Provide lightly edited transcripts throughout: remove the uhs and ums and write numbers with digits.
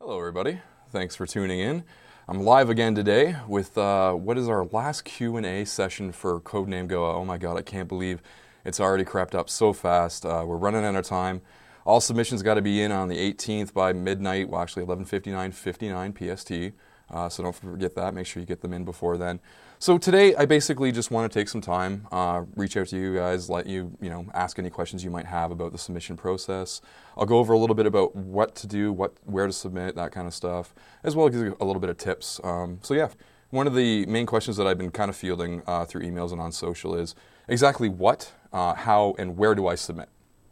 Hello everybody, thanks for tuning in. I'm live again today with what is our last Q&A session for Codename Goa. Oh my god, I can't believe it's already crept up so fast. We're running out of time. All submissions got to be in on the 18th by midnight, well actually 11:59:59 PST. So don't forget that, make sure you get them in before then. So today I basically just want to take some time, reach out to you guys, let you, ask any questions you might have about the submission process. I'll go over a little bit about what to do, where to submit, that kind of stuff, as well as give you a little bit of tips. So yeah, one of the main questions that I've been kind of fielding through emails and on social is exactly what, how, and where do I submit?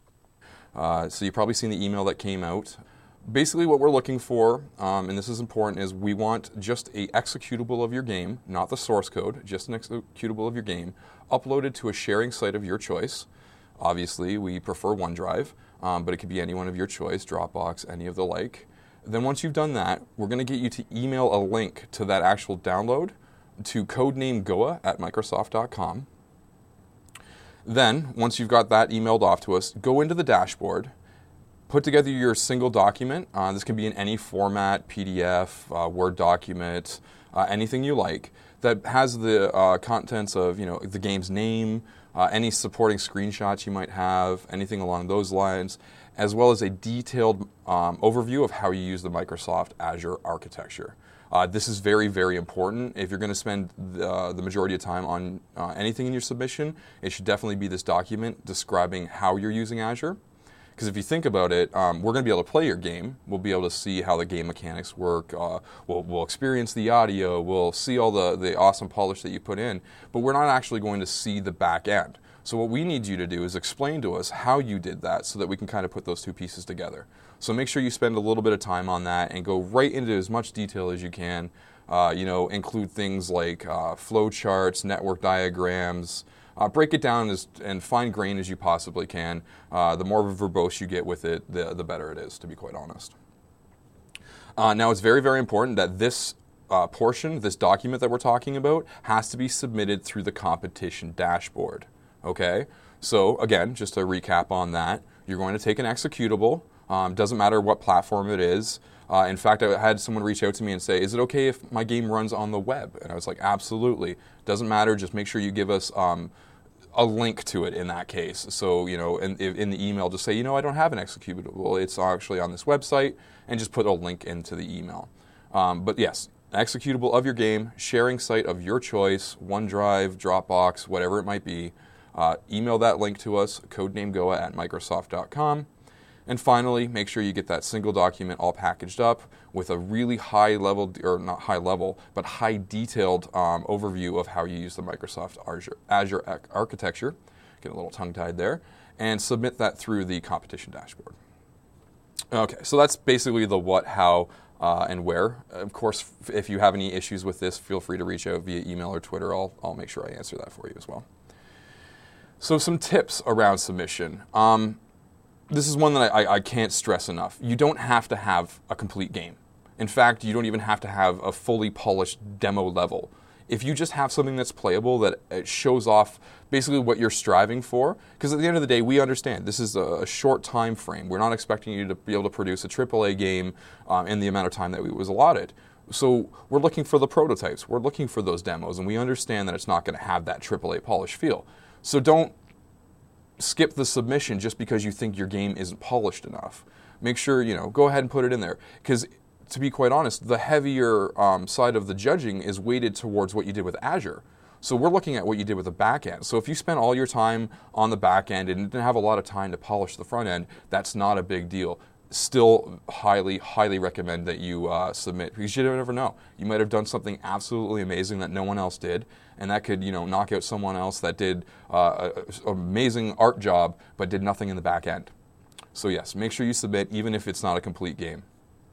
So you've probably seen the email that came out. Basically what we're looking for, and this is important, is we want just a executable of your game, not the source code, just an executable of your game, uploaded to a sharing site of your choice. Obviously, we prefer OneDrive, but it could be any one of your choice, Dropbox, any of the like. Then once you've done that, we're going to get you to email a link to that actual download to codenamegoa@microsoft.com. Then, once you've got that emailed off to us, go into the dashboard, put together your single document. This can be in any format, PDF, Word document, anything you like, that has the contents of the game's name, any supporting screenshots you might have, anything along those lines, as well as a detailed overview of how you use the Microsoft Azure architecture. This is very, very important. If you're going to spend the majority of time on anything in your submission, it should definitely be this document describing how you're using Azure. Because if you think about it, we're going to be able to play your game. We'll be able to see how the game mechanics work. We'll experience the audio. We'll see all the awesome polish that you put in. But we're not actually going to see the back end. So what we need you to do is explain to us how you did that so that we can kind of put those two pieces together. So make sure you spend a little bit of time on that and go right into as much detail as you can. Include things like flow charts, network diagrams. Break it down and fine-grain as you possibly can. The more verbose you get with it, the better it is, to be quite honest. Now, it's very, very important that this portion, this document that we're talking about, has to be submitted through the competition dashboard. Okay? So, again, just to recap on that, you're going to take an executable. Doesn't matter what platform it is. In fact, I had someone reach out to me and say, is it okay if my game runs on the web? And I was like, absolutely. Doesn't matter. Just make sure you give us a link to it in that case. So, in the email, just say, I don't have an executable. It's actually on this website, and just put a link into the email. But yes, executable of your game, sharing site of your choice, OneDrive, Dropbox, whatever it might be. Email that link to us, codenamegoa@microsoft.com. And finally, make sure you get that single document all packaged up with a really high level, or not high level, but high detailed overview of how you use the Microsoft Azure architecture. Get a little tongue-tied there. And submit that through the competition dashboard. Okay, so that's basically the what, how, and where. Of course, if you have any issues with this, feel free to reach out via email or Twitter. I'll make sure I answer that for you as well. So some tips around submission. This is one that I can't stress enough. You don't have to have a complete game. In fact, you don't even have to have a fully polished demo level. If you just have something that's playable, that it shows off basically what you're striving for, because at the end of the day, we understand this is a short time frame. We're not expecting you to be able to produce a AAA game in the amount of time that was allotted. So we're looking for the prototypes. We're looking for those demos, and we understand that it's not going to have that AAA polish feel. So don't skip the submission just because you think your game isn't polished enough. Make sure, go ahead and put it in there. Because to be quite honest, the heavier side of the judging is weighted towards what you did with Azure. So we're looking at what you did with the back end. So if you spent all your time on the back end and didn't have a lot of time to polish the front end, that's not a big deal. Still highly, highly recommend that you submit, because you never know. You might have done something absolutely amazing that no one else did, and that could, knock out someone else that did an amazing art job but did nothing in the back end. So yes, make sure you submit even if it's not a complete game.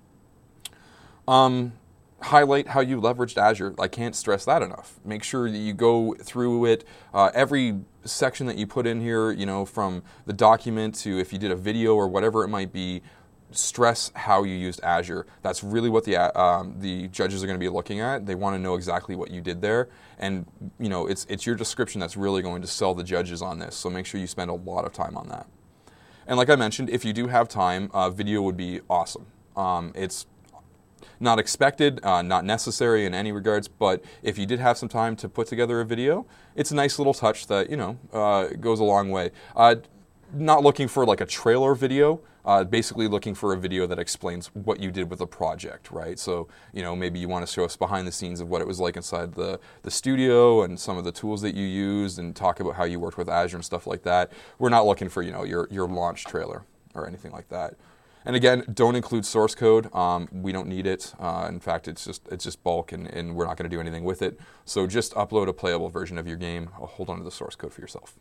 Highlight how you leveraged Azure. I can't stress that enough. Make sure that you go through it. Every section that you put in here, from the document to if you did a video or whatever it might be, stress how you used Azure. That's really what the judges are going to be looking at. They want to know exactly what you did there, and it's your description that's really going to sell the judges on this. So make sure you spend a lot of time on that. And like I mentioned, if you do have time, video would be awesome. It's not expected, not necessary in any regards, but if you did have some time to put together a video, it's a nice little touch that, goes a long way. Not looking for like a trailer video, basically looking for a video that explains what you did with a project, right? So, maybe you want to show us behind the scenes of what it was like inside the studio and some of the tools that you used and talk about how you worked with Azure and stuff like that. We're not looking for, your launch trailer or anything like that. And again, don't include source code. We don't need it. In fact, it's just bulk, and we're not going to do anything with it. So just upload a playable version of your game. Hold on to the source code for yourself.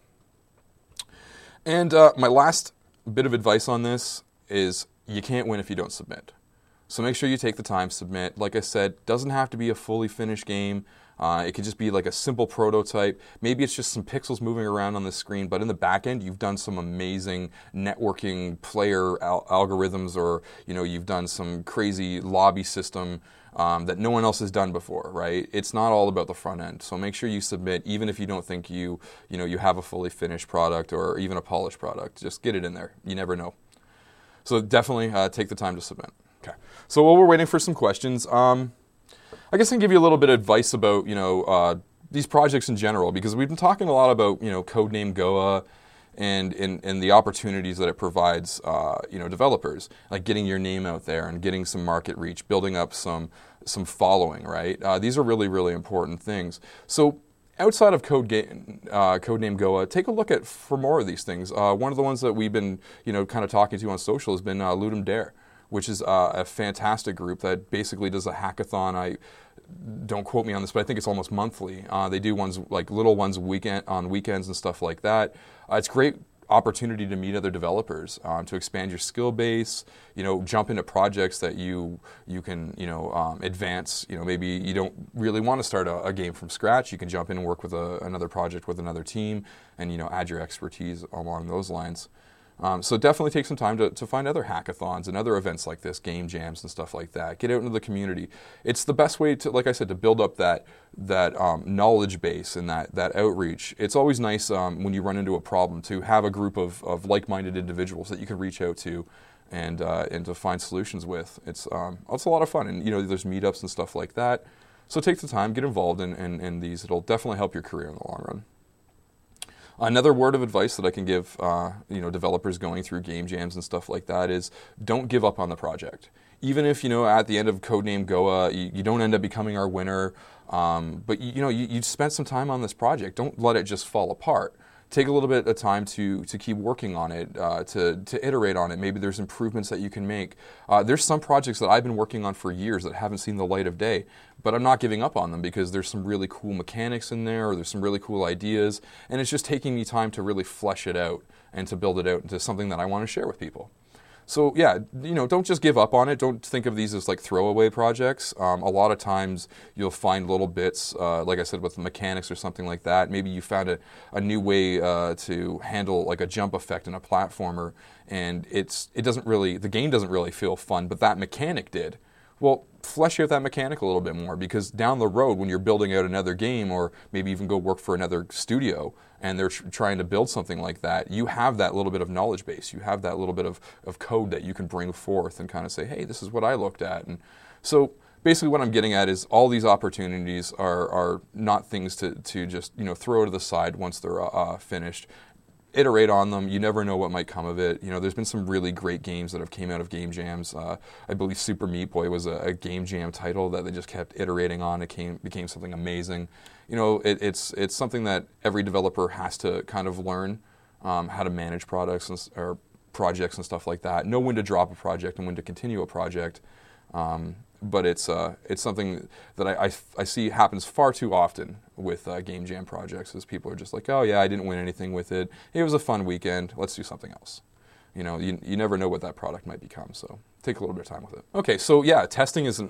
And my last bit of advice on this is you can't win if you don't submit. So make sure you take the time to submit. Like I said, doesn't have to be a fully finished game. It could just be like a simple prototype. Maybe it's just some pixels moving around on the screen, but in the back end, you've done some amazing networking player algorithms, or you've done some crazy lobby system that no one else has done before, right? It's not all about the front end. So make sure you submit, even if you don't think you have a fully finished product or even a polished product. Just get it in there. You never know. So definitely take the time to submit. Okay. So while we're waiting for some questions, I guess I can give you a little bit of advice about, these projects in general, because we've been talking a lot about, Codename Goa and the opportunities that it provides, developers, like getting your name out there and getting some market reach, building up some following, right? These are really, really important things. So outside of Codename Goa, take a look for more of these things. One of the ones that we've been, kind of talking to on social has been Ludum Dare, which is a fantastic group that basically does a hackathon. Don't quote me on this, but I think it's almost monthly. They do ones like little ones on weekends and stuff like that. It's a great opportunity to meet other developers, to expand your skill base. Jump into projects that you can advance. Maybe you don't really want to start a game from scratch. You can jump in and work with another project with another team, and add your expertise along those lines. So definitely take some time to find other hackathons and other events like this, game jams and stuff like that. Get out into the community. It's the best way to, like I said, to build up that knowledge base and that outreach. It's always nice when you run into a problem to have a group of like-minded individuals that you can reach out to and to find solutions with. It's a lot of fun, and there's meetups and stuff like that. So take the time, get involved in these. It'll definitely help your career in the long run. Another word of advice that I can give developers going through game jams and stuff like that is don't give up on the project. Even if at the end of Codename Goa you don't end up becoming our winner, but you spent some time on this project. Don't let it just fall apart. Take a little bit of time to keep working on it, to iterate on it. Maybe there's improvements that you can make. There's some projects that I've been working on for years that haven't seen the light of day, but I'm not giving up on them because there's some really cool mechanics in there, or there's some really cool ideas, and it's just taking me time to really flesh it out and to build it out into something that I want to share with people. So yeah, don't just give up on it. Don't think of these as like throwaway projects. A lot of times you'll find little bits, like I said, with mechanics or something like that. Maybe you found a new way to handle like a jump effect in a platformer, and the game doesn't really feel fun, but that mechanic did. Well, flesh out that mechanic a little bit more, because down the road when you're building out another game, or maybe even go work for another studio and they're trying to build something like that, you have that little bit of knowledge base. You have that little bit of code that you can bring forth and kind of say, hey, this is what I looked at. And so basically what I'm getting at is all these opportunities are not things to just throw to the side once they're finished. Iterate on them. You never know what might come of it. There's been some really great games that have came out of game jams. I believe Super Meat Boy was a game jam title that they just kept iterating on. It became something amazing. It's something that every developer has to kind of learn how to manage products or projects and stuff like that. Know when to drop a project and when to continue a project. But it's something that I see happens far too often with game jam projects, as people are just like, oh yeah, I didn't win anything with it. It was a fun weekend. Let's do something else. You never know what that product might become, so take a little bit of time with it. Okay, so yeah, testing is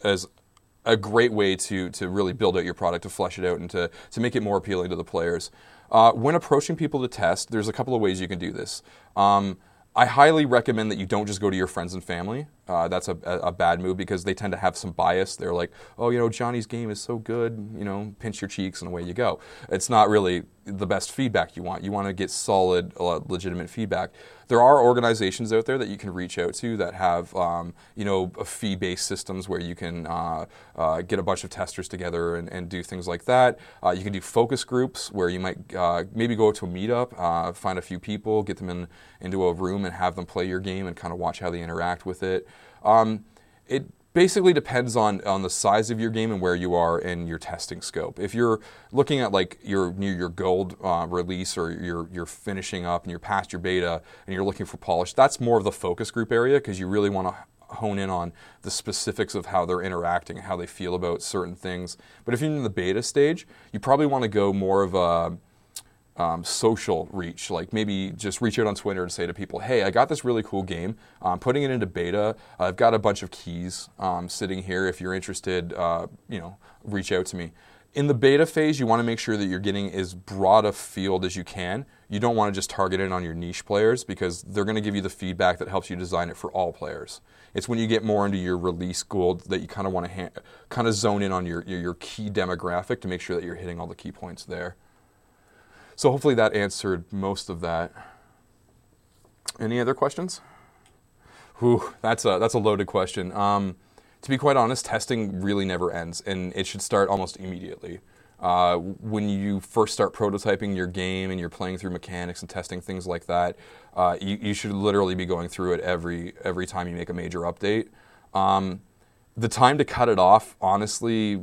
a great way to really build out your product, to flesh it out, and to make it more appealing to the players. When approaching people to test, there's a couple of ways you can do this. I highly recommend that you don't just go to your friends and family. that's a bad move because they tend to have some bias. They're like, oh, Johnny's game is so good, pinch your cheeks and away you go. It's not really the best feedback you want. You want to get solid, legitimate feedback. There are organizations out there that you can reach out to that have, fee-based systems where you can get a bunch of testers together and do things like that. You can do focus groups where you might maybe go to a meetup, find a few people, get them into a room and have them play your game and kind of watch how they interact with it. It basically depends on the size of your game and where you are in your testing scope. If you're looking at like your gold release or you're finishing up and you're past your beta and you're looking for polish, that's more of the focus group area because you really want to hone in on the specifics of how they're interacting and how they feel about certain things. But if you're in the beta stage, you probably want to go more of a social reach, like maybe just reach out on Twitter and say to people, hey, I got this really cool game. I'm putting it into beta. I've got a bunch of keys sitting here. If you're interested, reach out to me. In the beta phase, you want to make sure that you're getting as broad a field as you can. You don't want to just target it on your niche players because they're going to give you the feedback that helps you design it for all players. It's when you get more into your release gold that you kind of want to kind of zone in on your key demographic to make sure that you're hitting all the key points there. So hopefully that answered most of that. Any other questions? Whew, that's a loaded question. To be quite honest, testing really never ends, and it should start almost immediately. When you first start prototyping your game and you're playing through mechanics and testing things like that, you should literally be going through it every time you make a major update. The time to cut it off, honestly,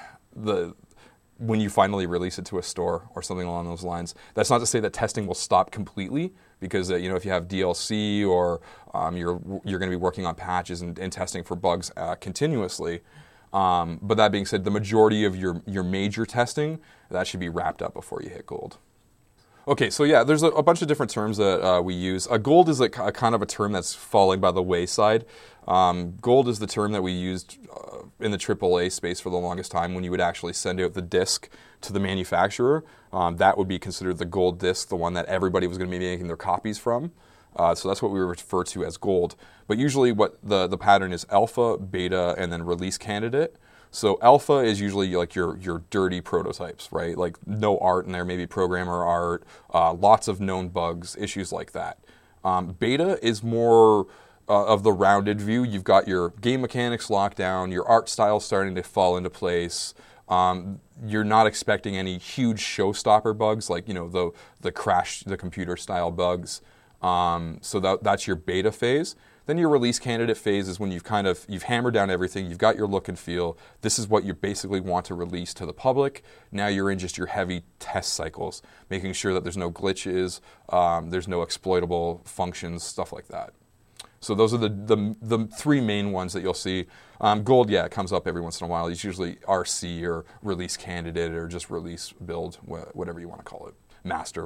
when you finally release it to a store or something along those lines. That's not to say that testing will stop completely because if you have DLC or you're going to be working on patches and testing for bugs continuously. But that being said, the majority of your major testing, that should be wrapped up before you hit gold. Okay, so yeah, there's a bunch of different terms that we use. Gold is a kind of a term that's falling by the wayside. Gold is the term that we used in the AAA space for the longest time when you would actually send out the disc to the manufacturer. That would be considered the gold disc, the one that everybody was going to be making their copies from. So that's what we refer to as gold. But usually what the pattern is alpha, beta, and then release candidate. So alpha is usually like your dirty prototypes, right? Like no art in there, maybe programmer art, lots of known bugs, issues like that. Beta is more of the rounded view. You've got your game mechanics locked down, your art style starting to fall into place. You're not expecting any huge showstopper bugs like the crash the computer style bugs. So that's your beta phase. Then your release candidate phase is when you've hammered down everything, you've got your look and feel. This is what you basically want to release to the public. Now you're in just your heavy test cycles, making sure that there's no glitches, there's no exploitable functions, stuff like that. So those are the three main ones that you'll see. Gold, yeah, it comes up every once in a while. It's usually RC or release candidate or just release build, whatever you want to call it. Master.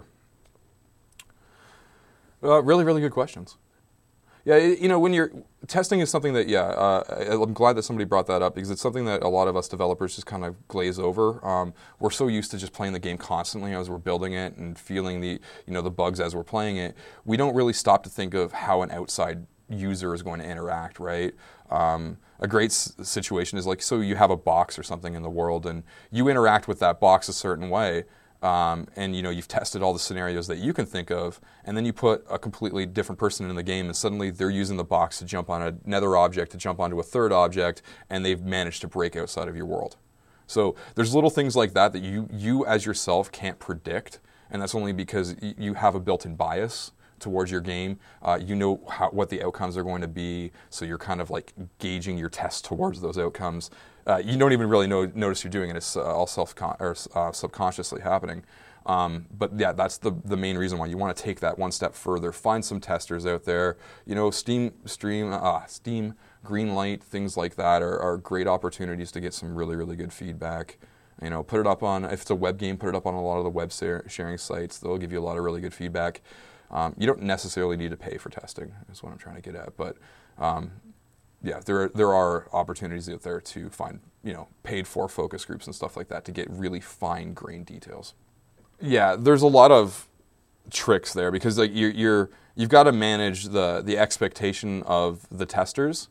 Really, really good questions. Yeah, when you're testing is something that, I'm glad that somebody brought that up because it's something that a lot of us developers just kind of glaze over. We're so used to just playing the game constantly as we're building it and feeling the bugs as we're playing it. We don't really stop to think of how an outside user is going to interact, right? A great situation is like, so you have a box or something in the world and you interact with that box a certain way. And you've tested all the scenarios that you can think of, and then you put a completely different person in the game, and suddenly they're using the box to jump on another object, to jump onto a third object, and they've managed to break outside of your world. So there's little things like that you as yourself can't predict, and that's only because you have a built-in bias towards your game. What the outcomes are going to be, so you're kind of like gauging your test towards those outcomes. You don't even really notice you're doing it. It's all subconsciously happening. But yeah, that's the main reason why you want to take that one step further. Find some testers out there. Steam, Greenlight, things like that are great opportunities to get some really, really good feedback. Put it up on, if it's a web game, put it up on a lot of the web sharing sites. They'll give you a lot of really good feedback. You don't necessarily need to pay for testing, is what I'm trying to get at. But yeah, there are opportunities out there to find paid for focus groups and stuff like that to get really fine-grained details. Yeah, there's a lot of tricks there because like you've got to manage the expectation of the testers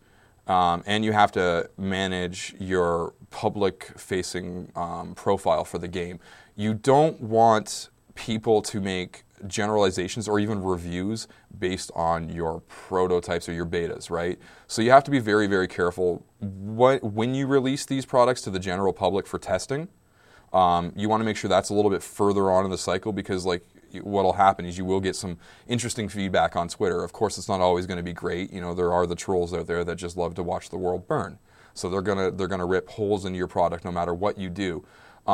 and you have to manage your public-facing profile for the game. You don't want people to make generalizations or even reviews based on your prototypes or your betas, right? So you have to be very, very careful when you release these products to the general public for testing. You want to make sure that's a little bit further on in the cycle, because like what'll happen is you will get some interesting feedback on Twitter. Of course, it's not always going to be great. You know, there are the trolls out there that just love to watch the world burn. So they're gonna rip holes into your product no matter what you do.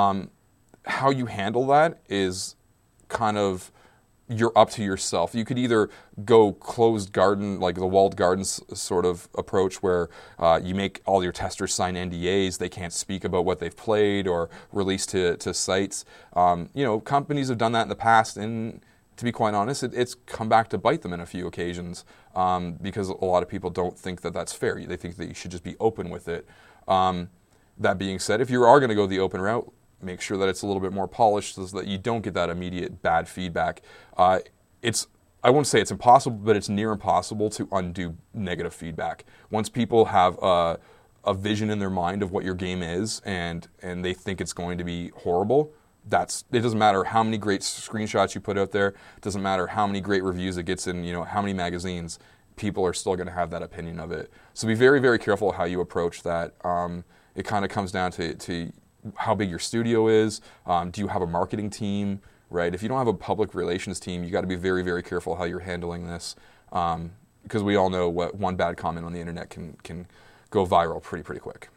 How you handle that is kind of you're up to yourself. You could either go closed garden, like the walled gardens sort of approach, where you make all your testers sign NDAs. They can't speak about what they've played or release to sites. You know, companies have done that in the past, and to be quite honest, it's come back to bite them in a few occasions, because a lot of people don't think that that's fair. They think that you should just be open with it. That being said, if you are going to go the open route, make sure that it's a little bit more polished so that you don't get that immediate bad feedback. I won't say it's impossible, but it's near impossible to undo negative feedback. Once people have a vision in their mind of what your game is, and they think it's going to be horrible, it doesn't matter how many great screenshots you put out there, it doesn't matter how many great reviews it gets in, you know, how many magazines, people are still going to have that opinion of it. So be very, very careful how you approach that. It kind of comes down to how big your studio is. Do you have a marketing team, right? If you don't have a public relations team, you got to be very, very careful how you're handling this, because we all know what one bad comment on the internet can go viral pretty quick.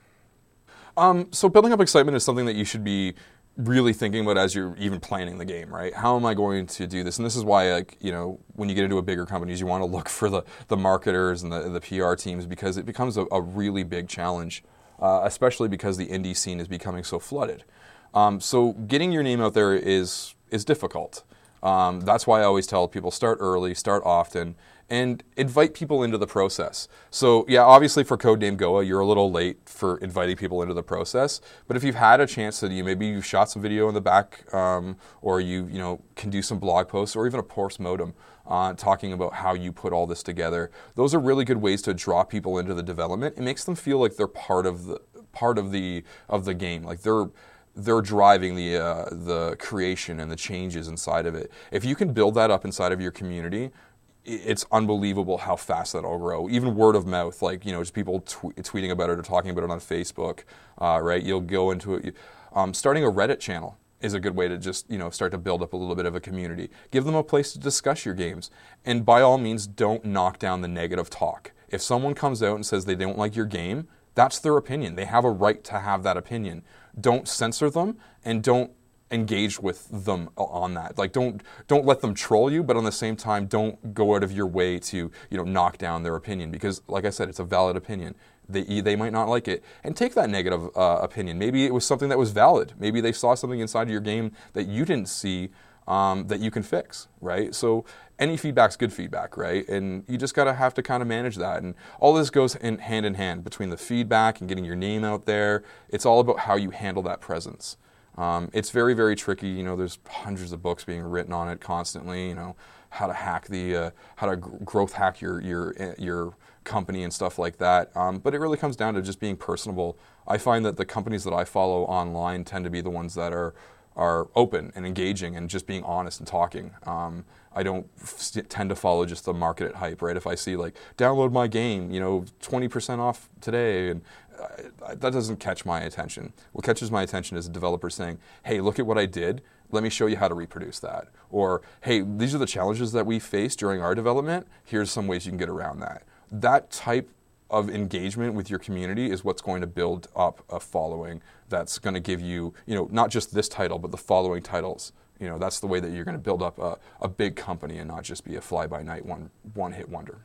So building up excitement is something that you should be really thinking about as you're even planning the game, right? How am I going to do this? And this is why, like, you know, when you get into a bigger companies, you want to look for the marketers and the PR teams, because it becomes a really big challenge. Especially because the indie scene is becoming so flooded. So getting your name out there is difficult. That's why I always tell people, start early, start often, and invite people into the process. So yeah, obviously for Codename Goa, you're a little late for inviting people into the process, but if you've had a chance to, maybe you've shot some video in the back, or you can do some blog posts or even a post-mortem talking about how you put all this together. Those are really good ways to draw people into the development. It makes them feel like they're part of the game, like they're driving the creation and the changes inside of it. If you can build that up inside of your community, it's unbelievable how fast that'll grow. Even word of mouth, like, just people tweeting about it or talking about it on Facebook, right? You'll go into it. Starting a Reddit channel is a good way to just, start to build up a little bit of a community. Give them a place to discuss your games. And by all means, don't knock down the negative talk. If someone comes out and says they don't like your game, that's their opinion. They have a right to have that opinion. Don't censor them, and don't engage with them on that. Like, don't let them troll you, but on the same time, don't go out of your way to knock down their opinion, because, like I said, it's a valid opinion. They might not like it, and take that negative opinion. Maybe it was something that was valid. Maybe they saw something inside of your game that you didn't see, that you can fix, right? So any feedback's good feedback, right? And you just have to kind of manage that. And all this goes hand in hand between the feedback and getting your name out there. It's all about how you handle that presence. It's very, very tricky. There's hundreds of books being written on it constantly. How to hack how to growth hack your company and stuff like that. But it really comes down to just being personable. I find that the companies that I follow online tend to be the ones that are open and engaging and just being honest and talking. I don't tend to follow just the market hype, right? If I see like, download my game, 20% off today, and that doesn't catch my attention. What catches my attention is a developer saying, hey, look at what I did. Let me show you how to reproduce that. Or, hey, these are the challenges that we faced during our development. Here's some ways you can get around that. That type of engagement with your community is what's going to build up a following that's going to give you, not just this title, but the following titles. That's the way that you're going to build up a big company and not just be a fly-by-night one-hit wonder.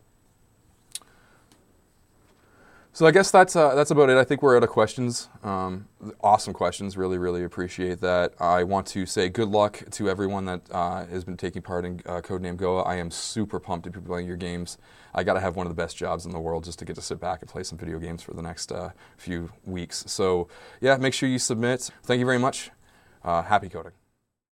So I guess that's about it. I think we're out of questions. Awesome questions. Really, really appreciate that. I want to say good luck to everyone that has been taking part in Codename Goa. I am super pumped to be playing your games. I got to have one of the best jobs in the world just to get to sit back and play some video games for the next few weeks. So yeah, make sure you submit. Thank you very much. Happy coding.